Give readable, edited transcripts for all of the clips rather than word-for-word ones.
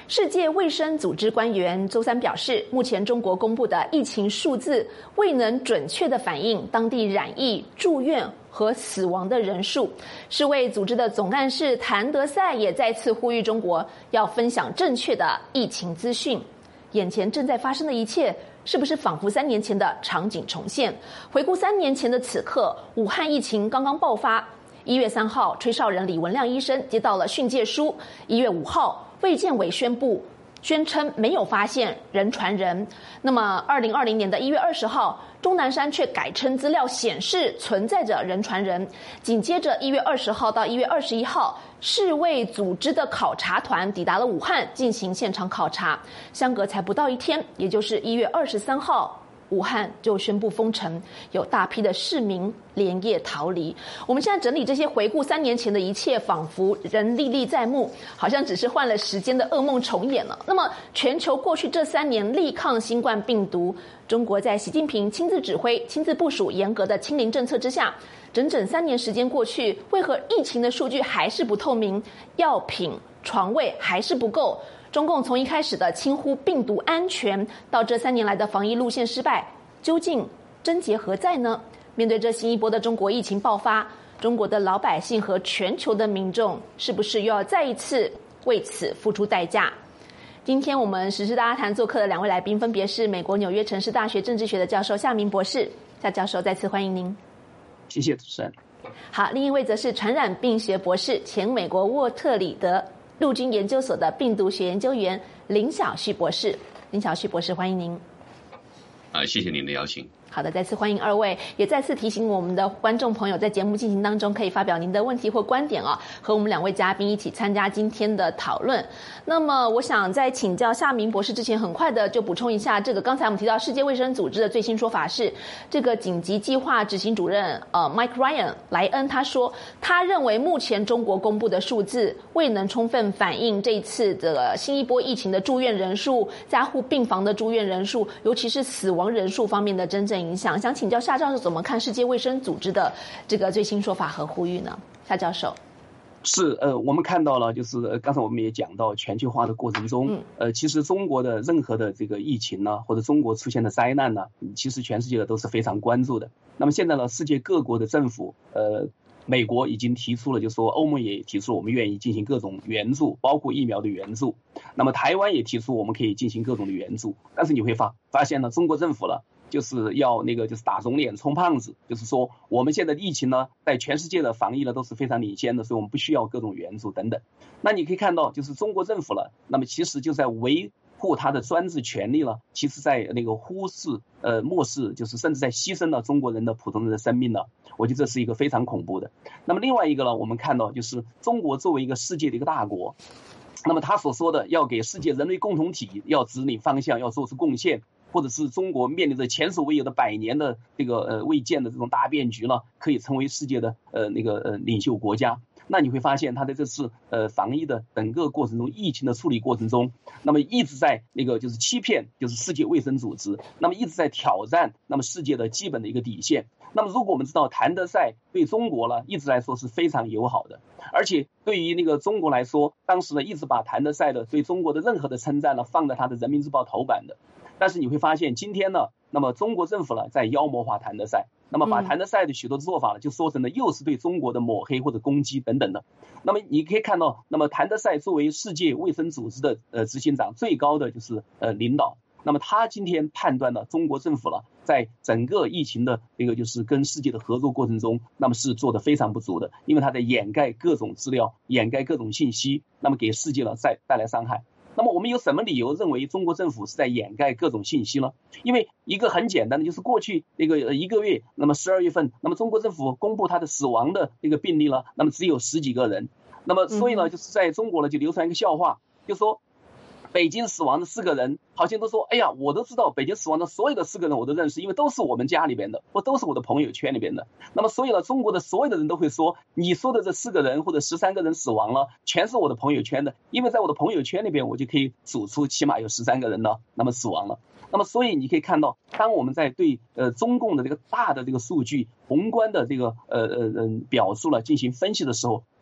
世界卫生组织官员周三表示，目前中国公布的疫情数字未能准确地反映当地染疫、住院和死亡的人数。世卫组织的总干事谭德赛也再次呼吁中国要分享正确的疫情资讯。眼前正在发生的一切，是不是仿佛3年前的场景重现？回顾3年前的此刻，武汉疫情刚刚爆发。1月3号，吹哨人李文亮医生接到了训诫书。1月5号，卫健委宣称没有发现人传人。那么2020年的1月20号，钟南山却改称资料显示存在着人传人。紧接着1月20号到1月21号，世卫组织的考察团抵达了武汉进行现场考察，相隔才不到1天，也就是1月23号。武汉就宣布封城，有大批的市民连夜逃离。我们现在整理这些回顾3年前的一切，仿佛仍历历在目，好像只是换了时间的噩梦重演了。那么，全球过去这3年力抗新冠病毒，中国在习近平亲自指挥、亲自部署严格的清零政策之下，整整3年时间过去，为何疫情的数据还是不透明？药品、床位还是不够？中共从一开始的轻忽病毒安全，到这3年来的防疫路线失败，究竟症结何在呢？面对这新一波的中国疫情爆发，中国的老百姓和全球的民众是不是又要再一次为此付出代价？今天我们时事大家谈做客的2位来宾，分别是美国纽约城市大学政治学的教授夏明博士。夏教授，再次欢迎您。 谢谢主持人。 好，另一位则是传染病学博士、前美国沃特里德陆军研究所的病毒学研究员林晓旭博士。林晓旭博士，欢迎您。 谢谢您的邀请。 好的，再次欢迎2位，也再次提醒我们的观众朋友，在节目进行当中可以发表您的问题或观点哦，和我们2位嘉宾一起参加今天的讨论。那么，我想在请教夏明博士之前，很快的就补充一下，这个刚才我们提到世界卫生组织的最新说法是，这个紧急计划执行主任Mike Ryan 莱恩他说，他认为目前中国公布的数字未能充分反映这一次的新一波疫情的住院人数、加护病房的住院人数，尤其是死亡人数方面的真正影响。想请教夏教授怎么看世界卫生组织的这个最新说法和呼吁呢？夏教授。 是我们看到了，就是刚才我们也讲到，全球化的过程中，其实中国的任何的这个疫情呢，或者中国出现的灾难呢，其实全世界都是非常关注的。那么现在呢，世界各国的政府，美国已经提出了，就是说欧盟也提出我们愿意进行各种援助，包括疫苗的援助。那么台湾也提出我们可以进行各种的援助。但是你会发现呢，中国政府呢，就是要就是打肿脸充胖子，就是说我们现在的疫情呢，在全世界的防疫呢都是非常领先的，所以我们不需要各种援助等等。那你可以看到，就是中国政府呢，那么其实就在维护他的专制权利了，其实在那个忽视漠视，就是甚至在牺牲了中国人的普通人的生命呢。我觉得这是一个非常恐怖的。那么另外一个呢，我们看到就是中国作为一个世界的一个大国，那么他所说的要给世界人类共同体要指引方向，要做出贡献，或者是中国面临着前所未有的100年的这个未见的这种大变局呢，可以成为世界的领袖国家。那你会发现他在这次防疫的整个过程中，疫情的处理过程中，那么一直在就是欺骗就是世界卫生组织，那么一直在挑战那么世界的基本的一个底线。那么如果我们知道谭德赛对中国呢一直来说是非常友好的，而且对于中国来说，当时呢一直把谭德赛的对中国的任何的称赞呢放在他的人民日报头版的。但是你会发现今天呢，那么中国政府呢在妖魔化谭德赛，那么把谭德赛的许多做法呢就说成了又是对中国的抹黑或者攻击等等的。那么你可以看到，那么谭德赛作为世界卫生组织的执行长，最高的就是领导，那么他今天判断了中国政府了在整个疫情的就是跟世界的合作过程中，那么是做得非常不足的，因为他在掩盖各种资料，掩盖各种信息，那么给世界了带来伤害。那么我们有什么理由认为中国政府是在掩盖各种信息呢？因为一个很简单的，就是过去1个月，那么12月份，那么中国政府公布他的死亡的病例了，那么只有10几个人。那么所以呢，就是在中国呢就流传一个笑话，就说北京死亡的4个人，好像都说，哎呀，我都知道北京死亡的所有的4个人我都认识，因为都是我们家里边的，或都是我的朋友圈里边的。那么所以呢，中国的所有的人都会说，你说的这4个人或者13个人死亡了，全是我的朋友圈的，因为在我的朋友圈里边，我就可以数出起码有13个人呢，那么死亡了。那么所以你可以看到，当我们在对中共的大的数据宏观的表述了进行分析的时候，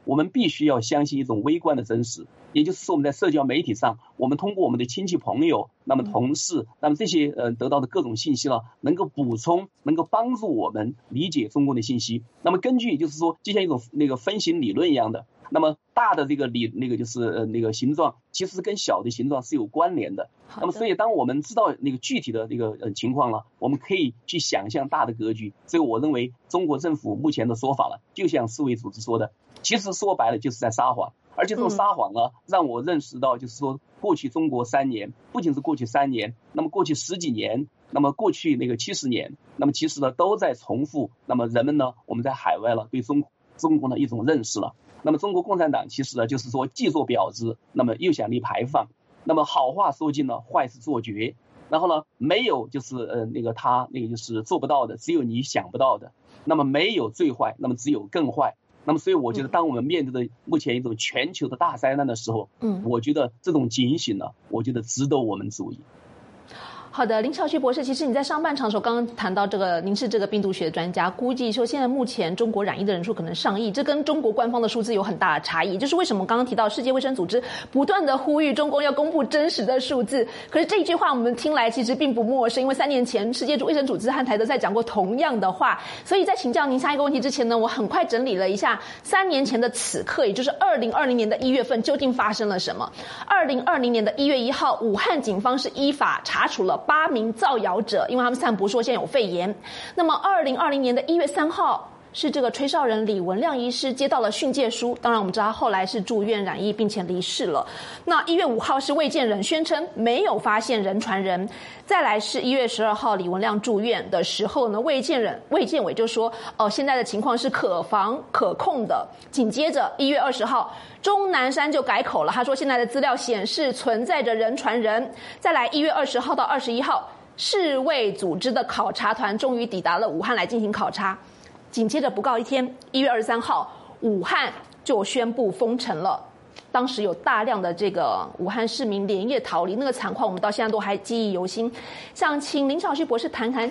我们必须要相信一种微观的真实，也就是说我们在社交媒体上，我们通过我们的亲戚朋友，那么同事，那么这些得到的各种信息呢，能够补充，能够帮助我们理解中共的信息。那么根据就是说，就像一种分形理论一样的，那么大的这个就是形状，其实跟小的形状是有关联的。那么所以当我们知道具体的情况了，我们可以去想象大的格局。所以我认为中国政府目前的说法了，就像世卫组织说的，其实说白了就是在撒谎。而且这种撒谎呢，让我认识到，就是说过去中国3年，不仅是过去3年，那么过去10几年，那么过去70年，那么其实呢都在重复，那么人们呢，我们在海外了对中国的一种认识了。那么中国共产党其实呢，就是说既做婊子，那么又想立牌坊，那么好话说尽了，坏事做绝，然后呢没有就是他就是做不到的，只有你想不到的，那么没有最坏，那么只有更坏。那么所以我觉得当我们面对的目前一种全球的大灾难的时候，我觉得这种警醒呢，我觉得值得我们注意。 好的，林孝旭博士，其实你在上半场的时候刚刚谈到这个，您是这个病毒学专家，估计说现在目前中国染疫的人数可能上亿，这跟中国官方的数字有很大的差异。就是为什么刚刚提到世界卫生组织不断的呼吁中共要公布真实的数字，可是这一句话我们听来其实并不陌生，因为3年前世界卫生组织和台德赛讲过同样的话。所以在请教您下一个问题之前呢，我很快整理了一下3年前的此刻，也就是2020年的1月份究竟发生了什么。2020年的1月1号，武汉警方是依法查处了8名造谣者，因为他们散布说现在有肺炎。那么2020年的1月3号是这个吹哨人李文亮医师接到了训诫书，当然我们知道他后来是住院染疫并且离世了。那1月5号是卫健人宣称没有发现人传人，再来是1月12号李文亮住院的时候呢，卫健委就说现在的情况是可防可控的。紧接着1月20号钟南山就改口了，他说现在的资料显示存在着人传人。再来1月20号到21号世卫组织的考察团终于抵达了武汉来进行考察。紧接着不告一天，1月23号，武汉就宣布封城了。当时有大量的这个武汉市民连夜逃离，那个惨况我们到现在都还记忆犹新。想请林孝旭博士谈谈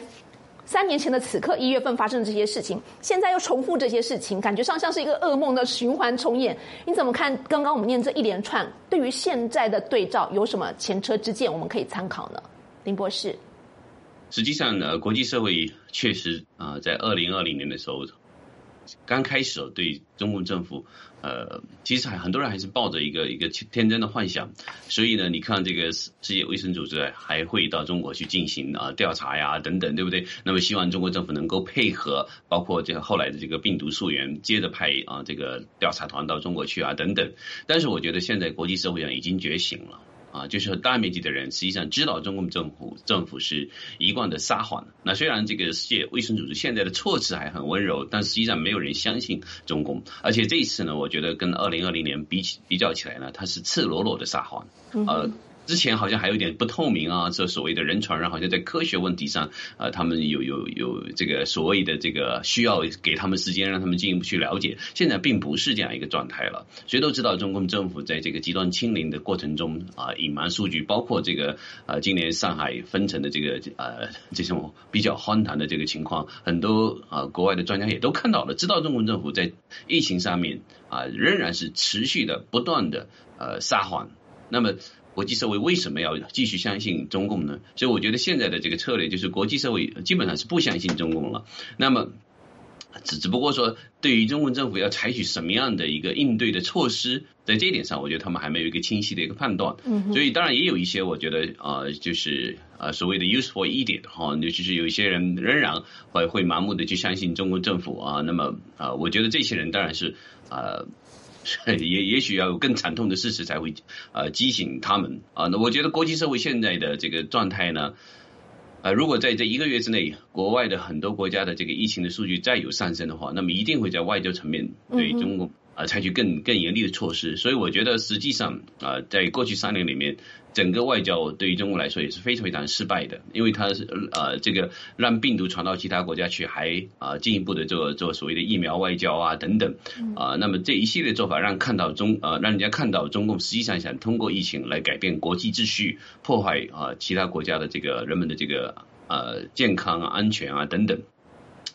3年前的此刻1月份发生的这些事情，现在又重复这些事情，感觉上像是一个噩梦的循环重演。你怎么看刚刚我们念这一连串，对于现在的对照有什么前车之鉴我们可以参考呢？林博士。 实际上呢，国际社会确实在2020年的时候刚开始对中共政府其实很多人还是抱着一个天真的幻想，所以呢，你看这个世界卫生组织还会到中国去进行调查呀等等，对不对？那么希望中国政府能够配合，包括这个后来的这个病毒溯源，接着派这个调查团到中国去等等。但是我觉得现在国际社会上已经觉醒了。就是大面积的人实际上知道中共政府是一贯的撒谎。那虽然这个世界卫生组织现在的措辞还很温柔，但实际上没有人相信中共。而且这一次呢，我觉得跟2020年比较起来呢，它是赤裸裸的撒谎。之前好像还有点不透明这所谓的人传人，好像在科学问题上，他们有这个所谓的这个需要给他们时间让他们进一步去了解。现在并不是这样一个状态了。谁都知道中共政府在这个极端清零的过程中隐瞒数据，包括这个今年上海封城的这个这种比较荒唐的这个情况，很多国外的专家也都看到了，知道中共政府在疫情上面仍然是持续的不断的撒谎。那么国际社会为什么要继续相信中共呢？所以我觉得现在的这个策略就是国际社会基本上是不相信中共了。那么只不过说对于中共政府要采取什么样的一个应对的措施，在这一点上我觉得他们还没有一个清晰的一个判断。所以当然也有一些我觉得就是所谓的 useful idiot 就是有一些人仍然会盲目的去相信中国政府那么我觉得这些人当然是也许要有更惨痛的事实才会激醒他们那我觉得国际社会现在的这个状态呢，如果在这1个月之内，国外的很多国家的这个疫情的数据再有上升的话，那么一定会在外交层面对中国采取更严厉的措施。所以我觉得实际上在过去3年里面，整个外交对于中国来说也是非常非常失败的，因为它是这个让病毒传到其他国家去，还进一步的做所谓的疫苗外交等等那么这一系列做法让人家看到中共实际上想通过疫情来改变国际秩序，破坏其他国家的这个人们的这个健康安全等等。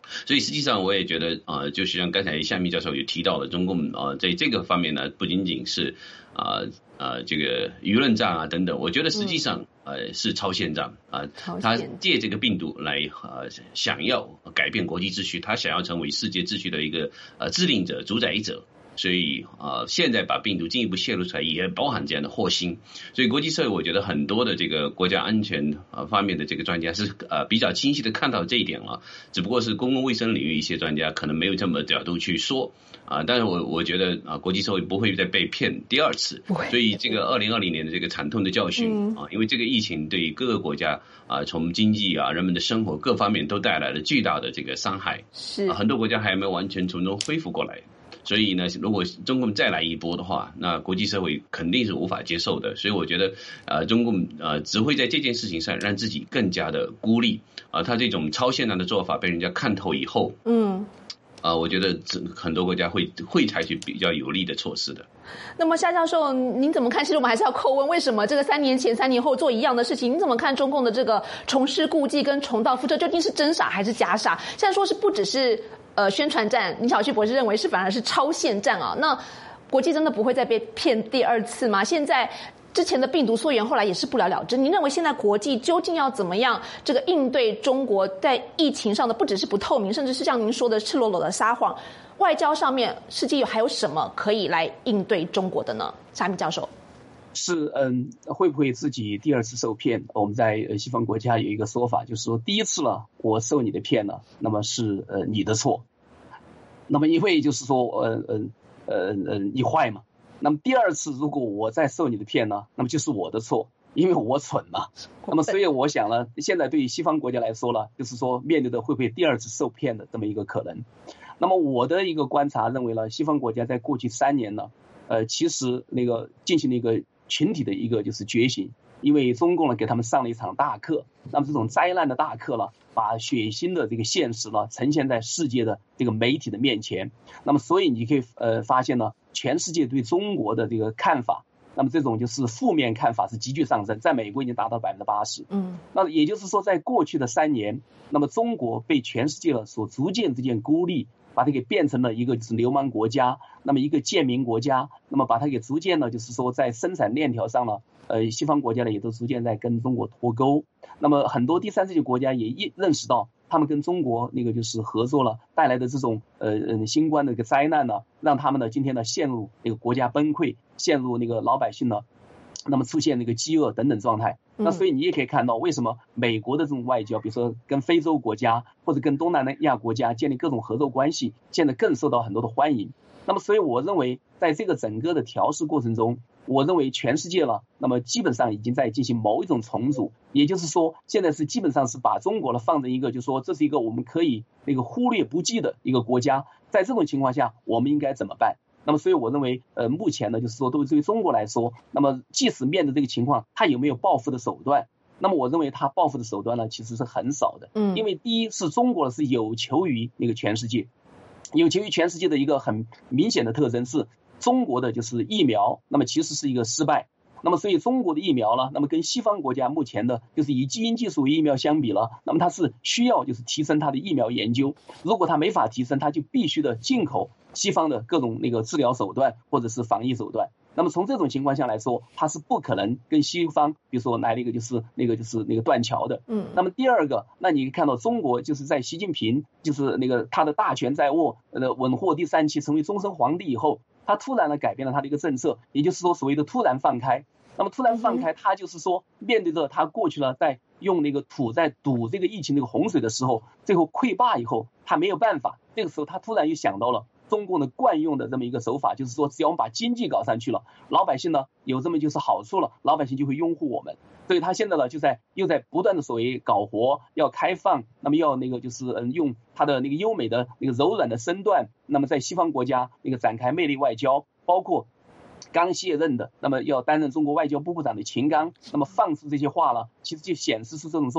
所以实际上我也觉得就是像刚才夏明教授也提到了，中共在这个方面呢，不仅仅是这个舆论战啊等等，我觉得实际上是超限战他借这个病毒来想要改变国际秩序，他想要成为世界秩序的一个制定者、主宰者。所以现在把病毒进一步泄露出来，也包含这样的祸心。所以国际社会，我觉得很多的这个国家安全方面的这个专家是比较清晰的看到这一点了，只不过是公共卫生领域一些专家可能没有这么角度去说但是我觉得国际社会不会再被骗第二次。所以这个2020年的这个惨痛的教训因为这个疫情对各个国家从经济人们的生活各方面都带来了巨大的这个伤害， 是很多国家还没有完全从中恢复过来。所以呢，如果中共再来一波的话，那国际社会肯定是无法接受的。所以我觉得中共只会在这件事情上让自己更加的孤立他这种超限战的做法被人家看透以后我觉得很多国家会采取比较有利的措施的。 那么夏教授您怎么看？其实我们还是要叩问，为什么这个3年前3年后做一样的事情？您怎么看中共的这个重施故技跟重蹈覆辙，究竟是真傻还是假傻？现在说是不只是宣传战，林小旭博士认为是反而是超限战那国际真的不会再被骗第二次吗？现在之前的病毒溯源后来也是不了了之，您认为现在国际究竟要怎么样这个应对中国在疫情上的不只是不透明，甚至是像您说的赤裸裸的撒谎？外交上面世界还有什么可以来应对中国的呢？沙明教授是会不会自己第二次受骗？我们在西方国家有一个说法，就是说第一次了我受你的骗了，那么是你的错，那么因为就是说你坏嘛，那么第二次如果我再受你的骗呢，那么就是我的错，因为我蠢嘛。那么所以我想呢，现在对于西方国家来说呢，就是说面对的会不会第二次受骗的这么一个可能。那么我的一个观察认为呢，西方国家在过去3年呢其实那个进行了一个群体的一个就是觉醒，因为中共呢给他们上了一场大课，那么这种灾难的大课呢，把血腥的这个现实呢呈现在世界的这个媒体的面前。那么所以你可以发现呢，全世界对中国的这个看法，那么这种就是负面看法是急剧上升，在美国已经达到80%。那也就是说，在过去的3年，那么中国被全世界所逐渐孤立，把它给变成了一个就是流氓国家，那么一个贱民国家，那么把它给逐渐呢，就是说在生产链条上呢，西方国家呢也都逐渐在跟中国脱钩。那么很多第三世界国家也认识到，他们跟中国那个就是合作了带来的这种新冠的一个灾难呢，让他们呢今天呢陷入那个国家崩溃，陷入那个老百姓呢，那么出现那个饥饿等等状态。那所以你也可以看到，为什么美国的这种外交，比如说跟非洲国家或者跟东南亚国家建立各种合作关系，现在更受到很多的欢迎。那么所以我认为，在这个整个的调试过程中，我认为全世界了，那么基本上已经在进行某一种重组，也就是说，现在是基本上是把中国呢放在一个，就是说这是一个我们可以那个忽略不计的一个国家。在这种情况下，我们应该怎么办？那么所以我认为目前呢，就是说对于中国来说，那么即使面对这个情况，它有没有报复的手段？那么我认为它报复的手段呢，其实是很少的。因为第一是中国是有求于那个全世界，有求于全世界的一个很明显的特征是中国的就是疫苗，那么其实是一个失败。那么所以中国的疫苗呢，那么跟西方国家目前的就是以基因技术疫苗相比了，那么它是需要就是提升它的疫苗研究，如果它没法提升，它就必须的进口西方的各种那个治疗手段或者是防疫手段。那么从这种情况下来说，它是不可能跟西方比如说来了一个就是那个断桥的。那么第二个，那你看到中国就是在习近平就是那个他的大权在握，稳获第3期成为终身皇帝以后，他突然改变了他的一个政策，也就是说所谓的突然放开。那么突然放开，他就是说面对着他过去了在用那个土在堵这个疫情那个洪水的时候，最后溃坝以后，他没有办法，这个时候他突然又想到了中共的惯用的这么一个手法，就是说只要我们把经济搞上去了，老百姓呢有这么就是好处了，老百姓就会拥护我们。所以他现在呢又在不断的所谓搞活，要开放，那么要那个就是用他的那个优美的那个柔软的身段，那么在西方国家那个展开魅力外交，包括刚卸任的，那么要担任中国外交部部长的秦刚，那么放出这些话了，其实就显示出这种做法。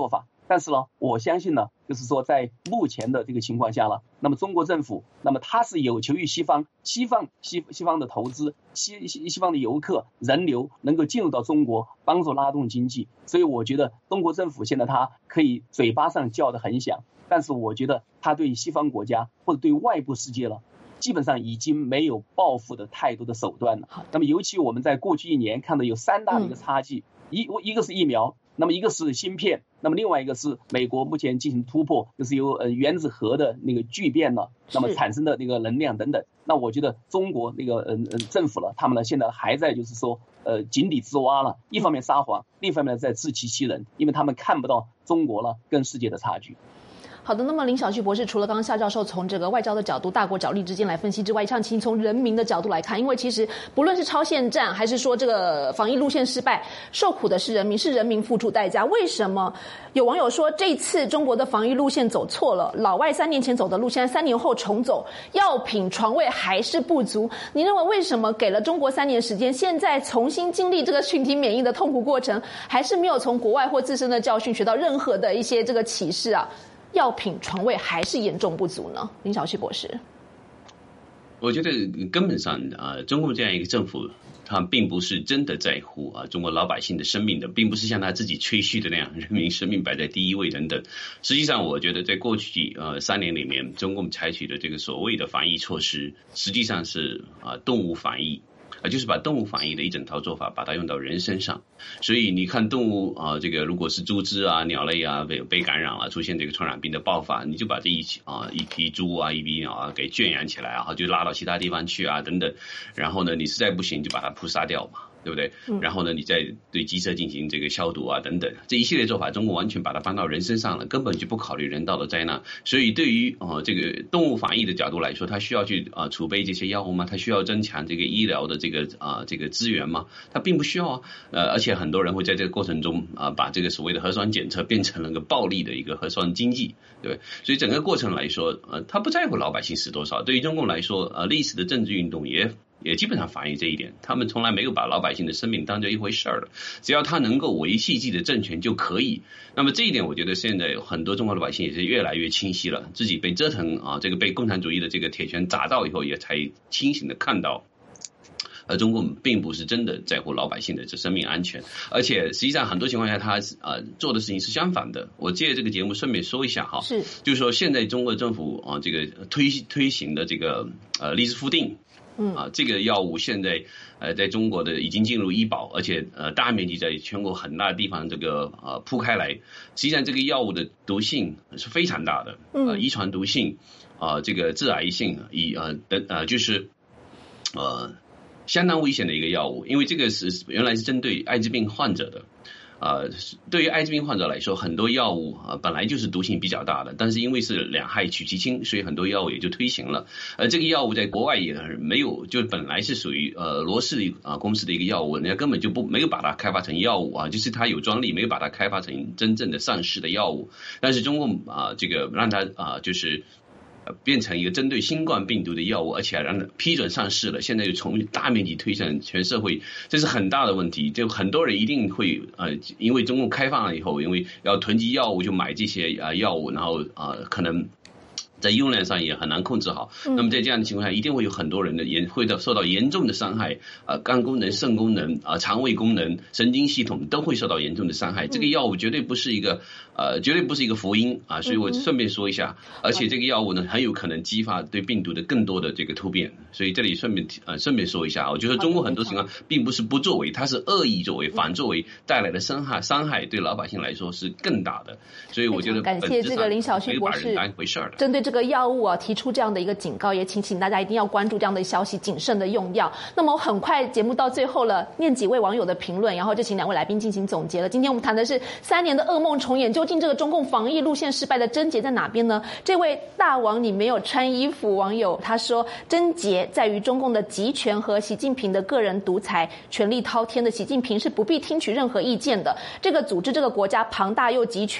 但是呢，我相信呢，就是说在目前的这个情况下呢，那么中国政府，那么它是有求于西方的投资，西方的游客人流能够进入到中国，帮助拉动经济。所以我觉得中国政府现在它可以嘴巴上叫得很响，但是我觉得它对西方国家或者对外部世界了，基本上已经没有报复的太多的手段了。那么尤其我们在过去1年看到有3大的一个差距，一个是疫苗，那么一个是芯片，那么另外一个是美国目前进行突破，就是由原子核的那个聚变了，那么产生的那个能量等等。那我觉得中国那个政府了，他们呢现在还在就是说井底之蛙了，一方面撒谎，另一方面在自欺欺人，因为他们看不到中国了跟世界的差距。 好的，那么林小旭博士除了刚刚夏教授从这个外交的角度、大国角力之间来分析之外，像请从人民的角度来看，因为其实不论是超限战还是说这个防疫路线失败，受苦的是人民，是人民付出代价。为什么有网友说这次中国的防疫路线走错了，老外3年前走的路线3年后重走，药品床位还是不足？你认为为什么给了中国3年时间，现在重新经历这个群体免疫的痛苦过程，还是没有从国外或自身的教训学到任何的一些这个启示啊？药品床位还是严重不足呢？林小旭博士， 我觉得根本上中共这样一个政府，他并不是真的在乎中国老百姓的生命的，并不是像他自己吹嘘的那样，人民生命摆在第一位等等。实际上，我觉得在过去3年里面，中共采取的这个所谓的防疫措施，实际上是动物防疫。就是把动物防疫的一整套做法把它用到人身上，所以你看动物这个如果是猪只鸟类被感染了，出现这个传染病的爆发，你就把这一批猪一批鸟给圈养起来就拉到其他地方去等等，然后呢你实在不行就把它扑杀掉嘛，对不对？然后呢你再对鸡舍进行这个消毒等等，这一系列做法中国完全把它搬到人身上了，根本就不考虑人道的灾难。所以对于这个动物防疫的角度来说，它需要去储备这些药物吗？它需要增强这个医疗的这个资源吗？它并不需要而且很多人会在这个过程中把这个所谓的核酸检测变成了个暴利的一个核酸经济，对不对？所以整个过程来说他不在乎老百姓死多少。对于中共来说历史的政治运动也基本上反映这一点，他们从来没有把老百姓的生命当作一回事儿的，只要他能够维系自己的政权就可以。那么这一点我觉得现在很多中国老百姓也是越来越清晰了，自己被折腾这个被共产主义的这个铁拳砸到以后，也才清醒的看到中共并不是真的在乎老百姓的这生命安全，而且实际上很多情况下他做的事情是相反的。我借这个节目顺便说一下是就是说现在中国政府这个推行的这个利斯夫定这个药物现在在中国的已经进入医保，而且大面积在全国很大的地方这个铺开来。实际上这个药物的毒性是非常大的，遗传毒性这个致癌性就是相当危险的一个药物，因为这个是原来是针对艾滋病患者的。对于艾滋病患者来说，很多药物本来就是毒性比较大的，但是因为是两害取其轻，所以很多药物也就推行了。这个药物在国外也没有，就本来是属于罗氏公司的一个药物，人家根本就没有把它开发成药物就是它有专利，没有把它开发成真正的上市的药物。但是中共这个让它就是变成一个针对新冠病毒的药物，而且让它批准上市了，现在就从大面积推向全社会，这是很大的问题。就很多人一定会因为中共开放了以后，因为要囤积药物就买这些药物，然后可能在用量上也很难控制好。那么在这样的情况下，一定会有很多人会受到严重的伤害，肝功能、肾功能、肠胃功能、神经系统都会受到严重的伤害。这个药物绝对不是一个福音所以我顺便说一下，而且这个药物呢很有可能激发对病毒的更多的这个突变，所以这里顺便说一下，我觉得中国很多情况并不是不作为，它是恶意作为、反作为带来的伤害对老百姓来说是更大的。所以我觉得感谢这个林小旭博士当一回事的针对这个药物提出这样的一个警告，也请大家一定要关注这样的消息，谨慎的用药。那么很快节目到最后了，念几位网友的评论，然后就请2位来宾进行总结了。今天我们谈的是3年的噩梦重演，究竟这个中共防疫路线失败的症结在哪边呢？这位大王你没有穿衣服网友他说，症结在于中共的集权和习近平的个人独裁，权力滔天的习近平是不必听取任何意见的。这个组织这个国家庞大又集权，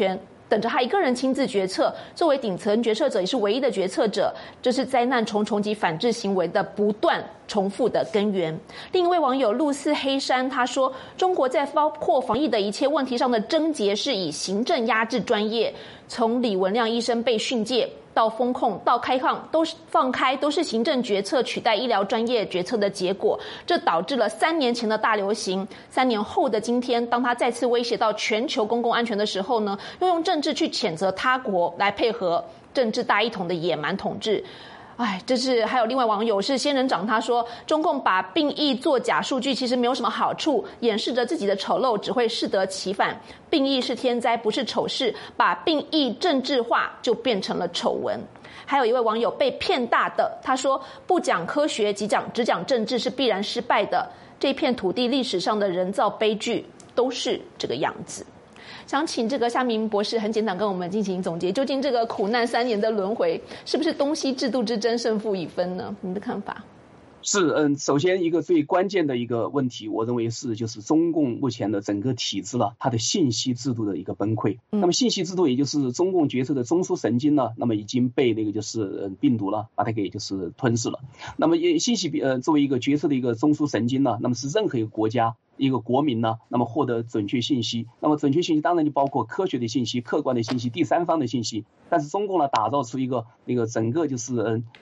等着他一个人亲自决策。作为顶层决策者，也是唯一的决策者，这是灾难重重及反制行为的不断重复的根源。另一位网友露似黑山他说，中国在包括防疫的一切问题上的症结是以行政压制专业，从李文亮医生被训诫到封控到开放都是行政决策取代医疗专业决策的结果。这导致了3年前的大流行，3年后的今天，当他再次威胁到全球公共安全的时候呢，又用政治去谴责他国来配合政治大一统的野蛮统治。这是还有另外网友是仙人掌，他说中共把病疫做假数据其实没有什么好处，掩饰着自己的丑陋只会适得其反。病疫是天灾不是丑事，把病疫政治化就变成了丑闻。还有一位网友被骗大的，他说不讲科学只讲政治是必然失败的，这片土地历史上的人造悲剧都是这个样子。想请这个夏明博士很简短跟我们进行总结，究竟这个苦难3年的轮回是不是东西制度之争胜负已分呢？您的看法？ 是，首先一个最关键的一个问题，我认为就是中共目前的整个体制了，它的信息制度的一个崩溃。那么信息制度也就是中共决策的中枢神经呢，那么已经被那个就是病毒了，把它给就是吞噬了。那么信息作为一个决策的一个中枢神经呢，那么是任何一个国家一个国民呢，那么获得准确信息，那么准确信息当然就包括科学的信息、客观的信息、第三方的信息。但是中共呢，打造出一个那个整个就是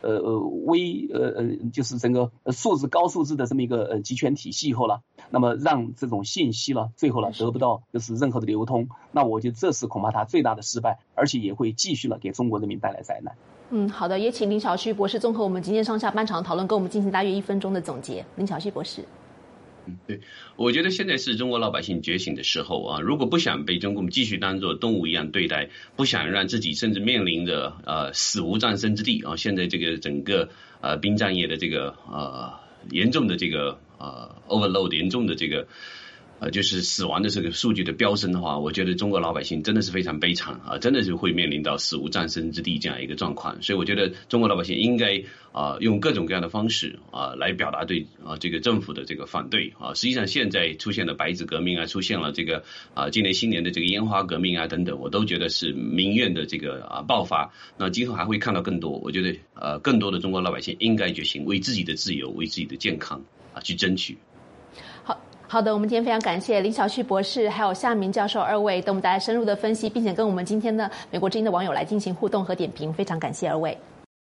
就是整个高素质的这么一个集权体系以后了，那么让这种信息了最后了得不到就是任何的流通，那我觉得这是恐怕他最大的失败，而且也会继续了给中国人民带来灾难。 好的，也请林小旭博士综合我们今天上下半场讨论，跟我们进行大约1分钟的总结。林小旭博士。 对，我觉得现在是中国老百姓觉醒的时候啊！如果不想被中共继续当作动物一样对待，不想让自己甚至面临着死无葬身之地啊！现在这个整个殡葬业的这个严重的这个overload 严重的这个就是死亡的这个数据的飙升的话，我觉得中国老百姓真的是非常悲惨啊，真的是会面临到死无葬身之地这样一个状况。所以我觉得中国老百姓应该用各种各样的方式来表达对这个政府的这个反对啊。实际上现在出现了白纸革命啊，出现了这个今年新年的这个烟花革命啊等等，我都觉得是民怨的这个爆发。那今后还会看到更多，我觉得更多的中国老百姓应该觉醒，为自己的自由、为自己的健康去争取。 好的，我们今天非常感谢林小旭博士还有夏明教授2位，等我们带来深入的分析，并且跟我们今天的美国之音的网友来进行互动和点评，非常感谢2位。